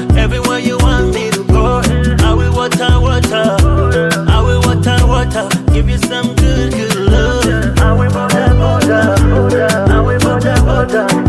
everywhere you want me to go. I will water, water, I will water, water, give you some good, good love. I will water, water, I will water, water.